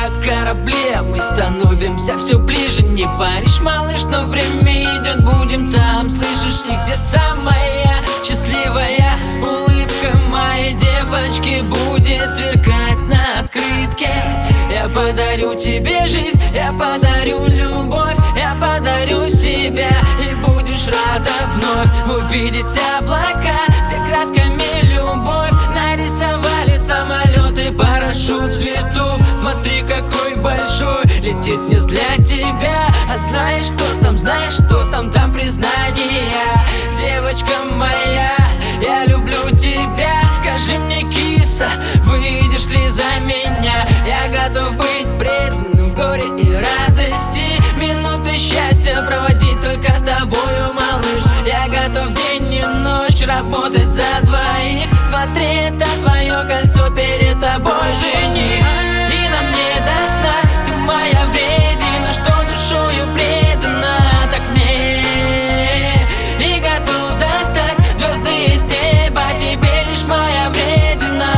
как корабли, а мы становимся все ближе. Не паришь, малыш, но время идет, будем там, слышишь? И где самая счастливая улыбка моей девочки будет сверкать на открытке? Я подарю тебе жизнь, я подарю любовь, я подарю себя, и будешь рада вновь увидеть облака, где красками любовь нарисовали самолеты, парашют цветов. Смотри, какой большой, летит не для тебя. А знаешь, что там, там признание. Девочка моя, я люблю тебя. Скажи мне, киса, выйдешь ли за меня? Я готов быть преданным в горе и радости, минуты счастья проводить только с тобою, малыш. Я готов день и ночь работать за двоих. Смотри, это твое кольцо, перед тобой жених. И нам не до сна, ты моя вредина, что душою предана так мне. И готов достать звезды из неба, тебе лишь моя вредина.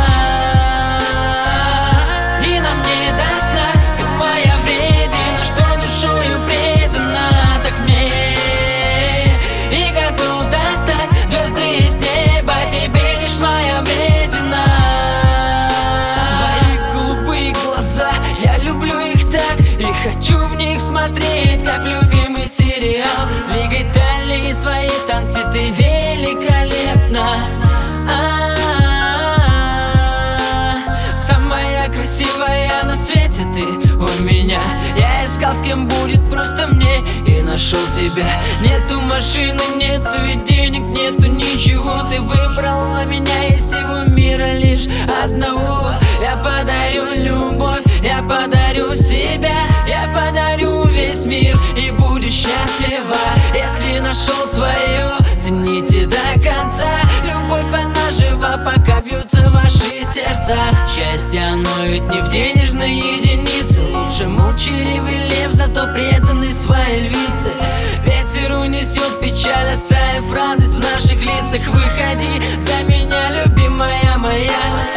И нам не до сна, ты моя вредина, что душою предана так мне. И готов достать звезды из неба, тебе лишь моя вредина. Твои голубые глаза, я люблю их так, и хочу в них смотреть, как в любимый сериал. Двигай талии свои, танцы, ты великолепна. Самая красивая на свете ты у меня. Я искал, с кем будет просто мне, и нашел тебя. Нету машины, нету ведь денег, нету ничего. Ты выбрала меня из всего мира лишь одного. Я подарю любовь, я подарю себя, я подарю весь мир, и будешь счастлива. Если нашел свое, цените до конца. Любовь, она жива, пока бьются ваши сердца. Счастье, оно ведь не в денежной единице. Лучше молчаливый лев, зато преданный своей львице. Ветер унесет печаль, оставив радость в наших лицах. Выходи за меня, любимая моя.